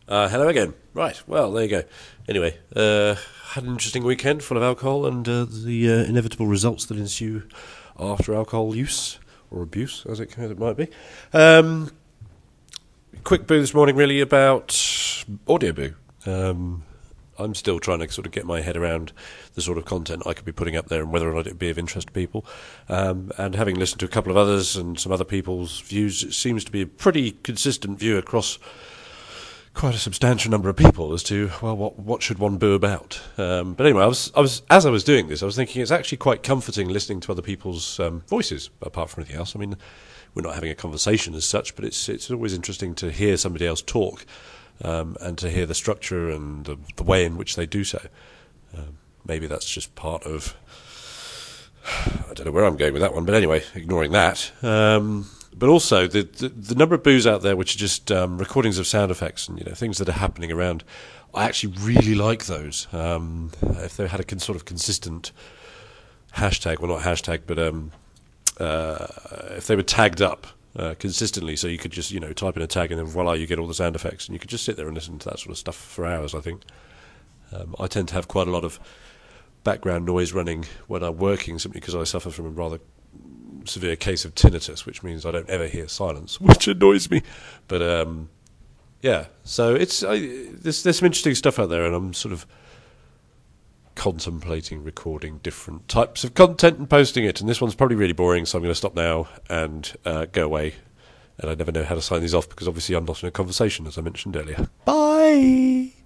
Hello again. Right, well, there you go. Anyway, had an interesting weekend full of alcohol and the inevitable results that ensue after alcohol use, or abuse, as it might be. Quick boo this morning, really, about audio boo. I'm still trying to sort of get my head around the sort of content I could be putting up there and whether or not it would be of interest to people. And having listened to a couple of others and some other people's views, it seems to be a pretty consistent view across quite a substantial number of people as to, well, what should one boo about? But anyway, as I was doing this, I was thinking it's actually quite comforting listening to other people's voices, apart from anything else. I mean, we're not having a conversation as such, but it's always interesting to hear somebody else talk and to hear the structure and the way in which they do so. Maybe that's just part of... I don't know where I'm going with that one, but anyway, ignoring that. But also the number of boos out there which are just recordings of sound effects and things that are happening around. I actually really like those. If they had a sort of consistent hashtag, well, not hashtag, but if they were tagged up consistently, so you could just type in a tag and then voila, you get all the sound effects, and you could just sit there and listen to that sort of stuff for hours. I think I tend to have quite a lot of background noise running when I'm working, simply because I suffer from a rather severe case of tinnitus, which means I don't ever hear silence, which annoys me. But yeah, so there's some interesting stuff out there, and I'm sort of contemplating recording different types of content and posting it. And this one's probably really boring, so I'm going to stop now and go away. And I never know how to sign these off because obviously I'm not in a conversation, as I mentioned earlier. Bye.